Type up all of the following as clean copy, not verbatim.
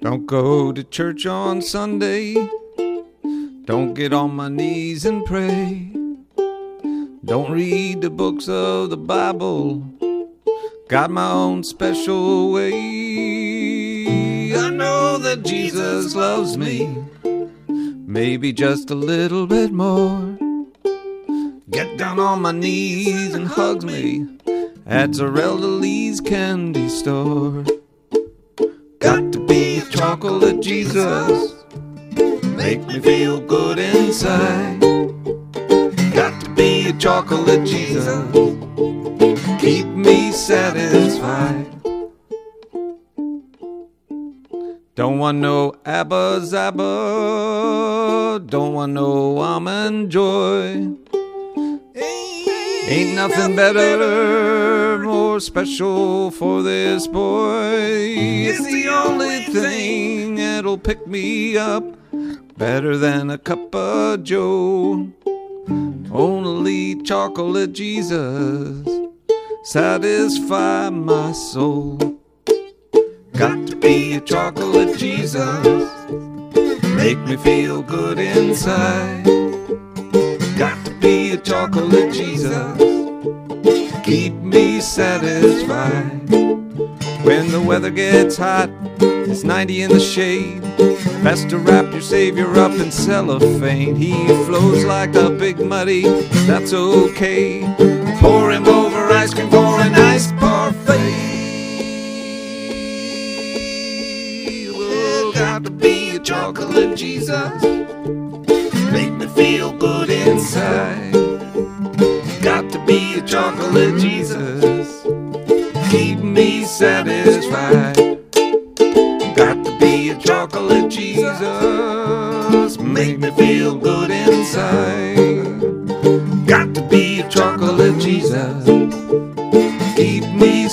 Don't go to church on Sunday. Don't get on my knees and pray. Don't read the books of the Bible. Got my own special way. I know that Jesus loves me, maybe just a little bit more. Get down on my knees and hugs me at Zarelda Lee's candy store. Got to be a chocolate Jesus, make me feel good inside. Got to be a chocolate Jesus, keep me satisfied. Don't want no Abba Zaba, don't want no Almond Joy. Ain't nothing better, more special for this boy. It's the only thing that'll pick me up better than a cup of Joe. Only chocolate Jesus satisfy my soul. Got to be a chocolate Jesus, make me feel good inside. Got to be a chocolate Jesus, keep me satisfied. When the weather gets hot, it's 90 in the shade, best to wrap your Savior up in cellophane. He flows like a big muddy, that's okay. Pour him over ice cream for an iced parfait. Well, got to be a chocolate Jesus, make me feel good inside. Got to be a chocolate Jesus, keep me satisfied. Got to be a chocolate Jesus, make me feel good inside. Got to be a chocolate Jesus, keep me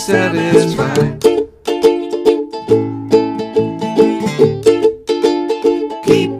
satisfied. Keep